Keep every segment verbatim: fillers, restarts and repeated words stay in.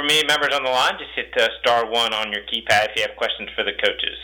me, members on the line, just hit uh, star one on your keypad if you have questions for the coaches.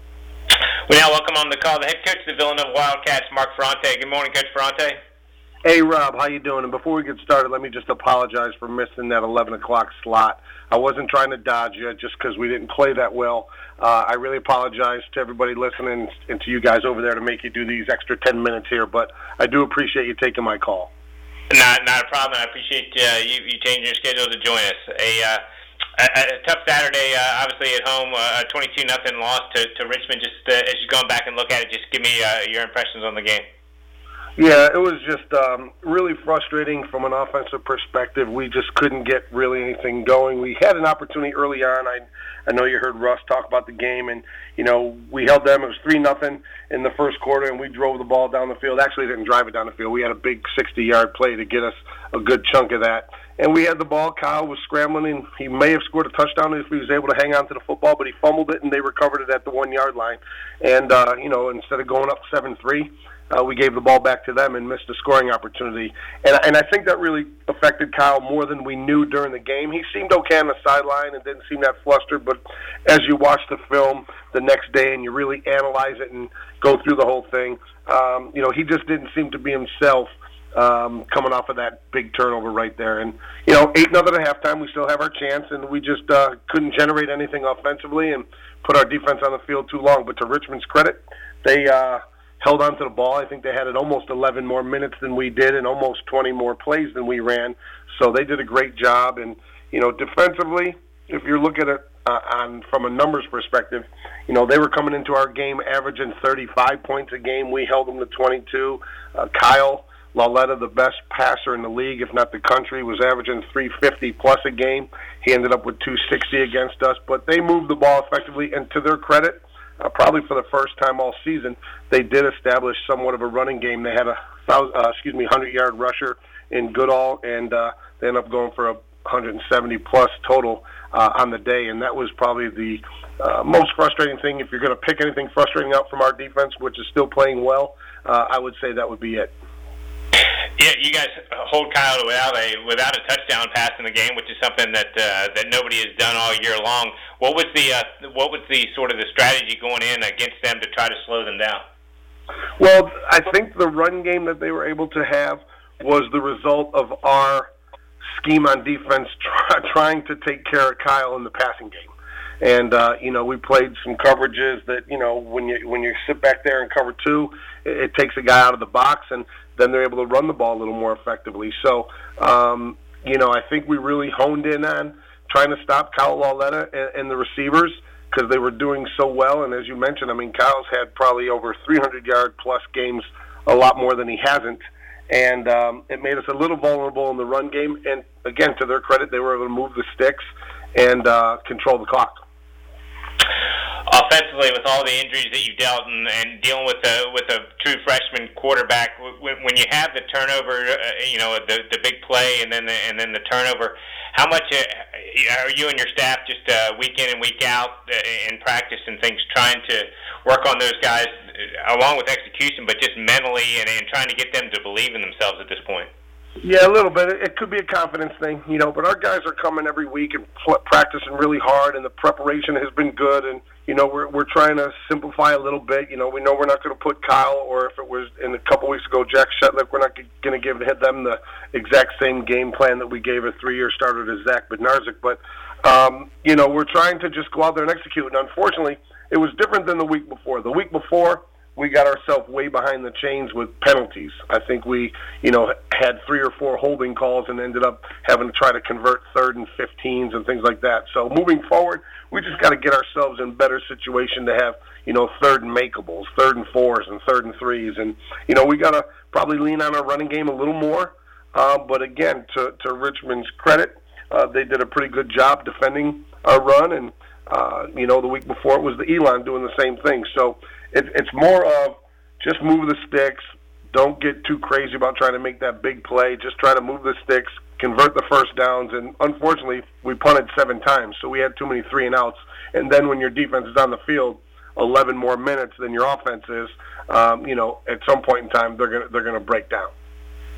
We now welcome on the call the head coach of the Villanova Wildcats, Mark Ferrante. Good morning, Coach Ferrante. Hey, Rob, how you doing? And before we get started, let me just apologize for missing that eleven o'clock slot. I wasn't trying to dodge you just because we didn't play that well. Uh, I really apologize to everybody listening and to you guys over there to make you do these extra ten minutes here, but I do appreciate you taking my call. Not, not a problem. I appreciate uh, you, you changing your schedule to join us. A, uh, a, a tough Saturday, uh, obviously at home, uh, a twenty-two nothing loss to, to Richmond. Just uh, as you're going back and look at it, just give me uh, your impressions on the game. Yeah, it was just um, really frustrating from an offensive perspective. We just couldn't get really anything going. We had an opportunity early on. I I know you heard Russ talk about the game, and you know we held them. It was three nothing in the first quarter, and we drove the ball down the field. Actually, didn't drive it down the field. We had a big sixty-yard play to get us a good chunk of that. And we had the ball. Kyle was scrambling, and he may have scored a touchdown if he was able to hang on to the football, but he fumbled it, and they recovered it at the one-yard line. And, uh, you know, instead of going up seven three, uh, we gave the ball back to them and missed a scoring opportunity. And, and I think that really affected Kyle more than we knew during the game. He seemed okay on the sideline and didn't seem that flustered, but as you watch the film the next day and you really analyze it and go through the whole thing, um, you know, he just didn't seem to be himself. Um, coming off of that big turnover right there. And, you know, eight nothing at halftime, we still have our chance, and we just uh, couldn't generate anything offensively and put our defense on the field too long. But to Richmond's credit, they uh, held on to the ball. I think they had it almost eleven more minutes than we did and almost twenty more plays than we ran. So they did a great job. And, you know, defensively, if you look at it uh, on from a numbers perspective, you know, they were coming into our game averaging thirty-five points a game. We held them to twenty-two. Uh, Kyle Lauletta, the best passer in the league, if not the country, was averaging three fifty plus a game. He ended up with two sixty against us, but they moved the ball effectively, and to their credit, uh, probably for the first time all season, they did establish somewhat of a running game. They had a thousand, uh, excuse me, hundred-yard rusher in Goodall, and uh, they ended up going for a one hundred seventy plus total uh, on the day, and that was probably the uh, most frustrating thing. If you're going to pick anything frustrating out from our defense, which is still playing well, uh, I would say that would be it. Yeah, you guys hold Kyle without a without a touchdown pass in the game, which is something that uh, that nobody has done all year long. What was the uh, what was the sort of the strategy going in against them to try to slow them down? Well, I think the run game that they were able to have was the result of our scheme on defense try, trying to take care of Kyle in the passing game. And uh, you know, we played some coverages that, you know, when you when you sit back there and cover two, it, it takes a guy out of the box, and then they're able to run the ball a little more effectively. So, um, you know, I think we really honed in on trying to stop Kyle Lauletta and, and the receivers because they were doing so well. And as you mentioned, I mean, Kyle's had probably over three hundred yard plus games, a lot more than he hasn't. And um, it made us a little vulnerable in the run game. And again, to their credit, they were able to move the sticks and uh, control the clock. Offensively, with all the injuries that you've dealt and, and dealing with a with a true freshman quarterback, when, when you have the turnover, uh, you know, the the big play and then the, and then the turnover, how much uh, are you and your staff just uh, week in and week out uh, in practice and things trying to work on those guys uh, along with execution, but just mentally and, and trying to get them to believe in themselves at this point? Yeah, a little bit. It could be a confidence thing, you know, but our guys are coming every week and pl- practicing really hard, and the preparation has been good, and, you know, we're we're trying to simplify a little bit. You know, we know we're not going to put Kyle, or if it was in a couple weeks ago, Jack Shetlick, we're not g- going to give them the exact same game plan that we gave a three-year starter to Zach Bednarczyk, but, um, you know, we're trying to just go out there and execute, and unfortunately, it was different than the week before. The week before, we got ourselves way behind the chains with penalties. I think we, you know, had three or four holding calls and ended up having to try to convert third and fifteens and things like that. So moving forward, we just got to get ourselves in better situation to have, you know, third and makeables, third and fours, and third and threes. And, you know, we got to probably lean on our running game a little more. Uh, but again, to, to Richmond's credit, uh, they did a pretty good job defending our run. And, uh, you know, the week before it was the Elon doing the same thing. So, It, it's more of just move the sticks. Don't get too crazy about trying to make that big play. Just try to move the sticks, convert the first downs. And unfortunately, we punted seven times, so we had too many three and outs. And then when your defense is on the field eleven more minutes than your offense is, um, you know, at some point in time, they're gonna they're gonna break down.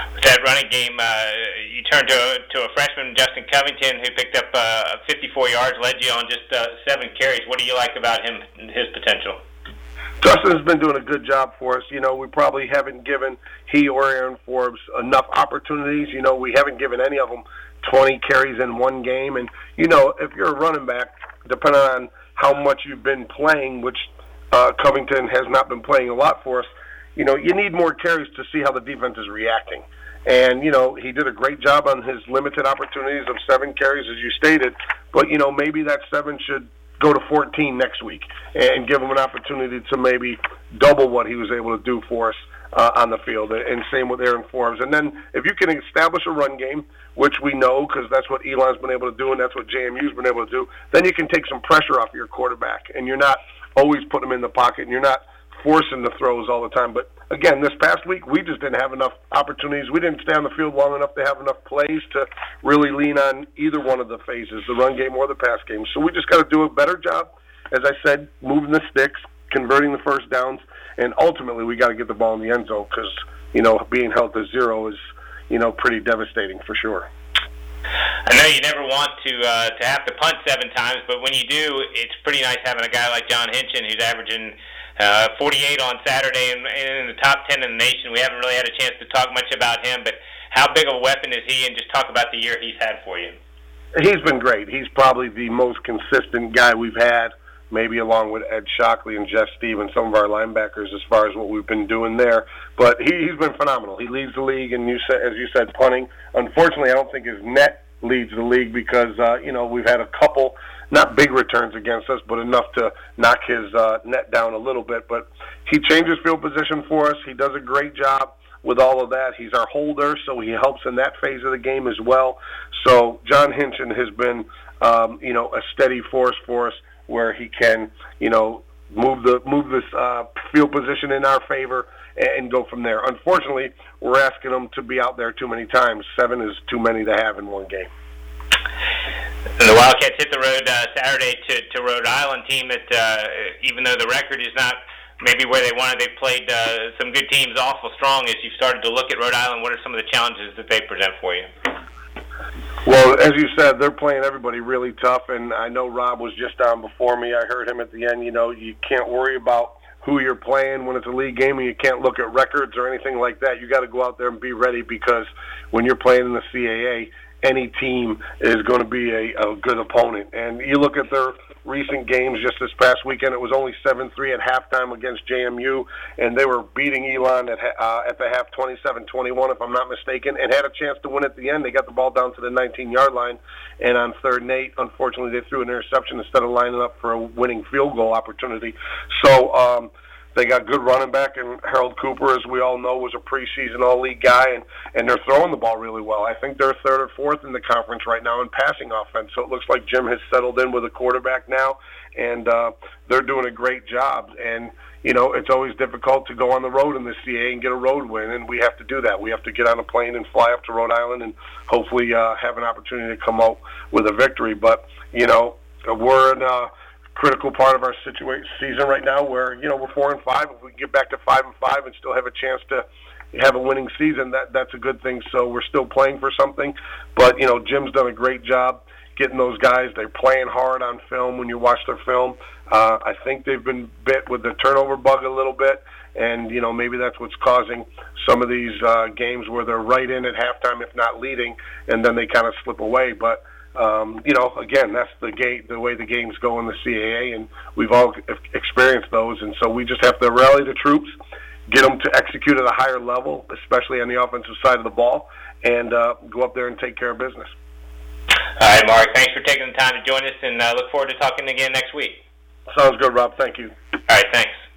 With that running game, uh, you turned to, to a freshman, Justin Covington, who picked up uh, fifty-four yards, led you on just uh, seven carries. What do you like about him and his potential? Justin's been doing a good job for us. You know, we probably haven't given he or Aaron Forbes enough opportunities. You know, we haven't given any of them twenty carries in one game. And, you know, if you're a running back, depending on how much you've been playing, which uh, Covington has not been playing a lot for us, you know, you need more carries to see how the defense is reacting. And, you know, he did a great job on his limited opportunities of seven carries, as you stated. But, you know, maybe that seven should go to fourteen next week and give him an opportunity to maybe double what he was able to do for us uh, on the field. And same with Aaron Forbes. And then if you can establish a run game, which we know because that's what Elon's been able to do and that's what J M U's been able to do, then you can take some pressure off your quarterback. And you're not always putting him in the pocket and you're not forcing the throws all the time. But, again, this past week, we just didn't have enough opportunities. We didn't stay on the field long enough to have enough plays to really lean on either one of the phases, the run game or the pass game. So we just got to do a better job, as I said, moving the sticks, converting the first downs, and ultimately we got to get the ball in the end zone because, you know, being held to zero is, you know, pretty devastating for sure. I know you never want to uh, to have to punt seven times, but when you do, it's pretty nice having a guy like John Hinchin who's averaging Uh, forty-eight on Saturday and, and in the top ten in the nation. We haven't really had a chance to talk much about him, but how big of a weapon is he? And just talk about the year he's had for you. He's been great. He's probably the most consistent guy we've had, maybe along with Ed Shockley and Jeff Stevens, some of our linebackers, as far as what we've been doing there. But he, he's been phenomenal. He leads the league, and you said, as you said, punting. Unfortunately, I don't think his net leads the league because, uh, you know, we've had a couple not big returns against us, but enough to knock his uh, net down a little bit. But he changes field position for us. He does a great job with all of that. He's our holder, so he helps in that phase of the game as well. So John Hinchin has been, um, you know, a steady force for us where he can, you know, move the move this uh, field position in our favor and go from there. Unfortunately, we're asking him to be out there too many times. Seven is too many to have in one game. The Wildcats hit the road uh, Saturday to, to Rhode Island, team that, uh, even though the record is not maybe where they wanted, they've played uh, some good teams awful strong. As you've started to look at Rhode Island, what are some of the challenges that they present for you? Well, as you said, they're playing everybody really tough, and I know Rob was just on before me. I heard him at the end. You know, you can't worry about who you're playing when it's a league game, and you can't look at records or anything like that. You got to go out there and be ready because when you're playing in the C A A, any team is going to be a, a good opponent. And you look at their recent games just this past weekend, it was only seven three at halftime against J M U, and they were beating Elon at, uh, at the half twenty-seven twenty-one, if I'm not mistaken, and had a chance to win at the end. They got the ball down to the nineteen-yard line, and on third and eight, unfortunately, they threw an interception instead of lining up for a winning field goal opportunity. So, um, they got good running back, and Harold Cooper, as we all know, was a preseason all-league guy, and, and they're throwing the ball really well. I think they're third or fourth in the conference right now in passing offense, so it looks like Jim has settled in with a quarterback now, and uh, they're doing a great job. And, you know, it's always difficult to go on the road in the C A A and get a road win, and we have to do that. We have to get on a plane and fly up to Rhode Island and hopefully uh, have an opportunity to come out with a victory. But, you know, we're in uh, critical part of our situation season right now where, you know, we're four and five. If we can get back to five and five and still have a chance to have a winning season, that that's a good thing. So we're still playing for something. But, you know, Jim's done a great job getting those guys. They're playing hard on film when you watch their film. Uh, I think they've been bit with the turnover bug a little bit. And, you know, maybe that's what's causing some of these uh, games where they're right in at halftime, if not leading, and then they kind of slip away. But, Um, you know, again, that's the game, the way the games go in the C A A, and we've all experienced those. And so we just have to rally the troops, get them to execute at a higher level, especially on the offensive side of the ball, and uh, go up there and take care of business. All right, Mark, thanks for taking the time to join us, and uh, look forward to talking again next week. Sounds good, Rob. Thank you. All right, thanks.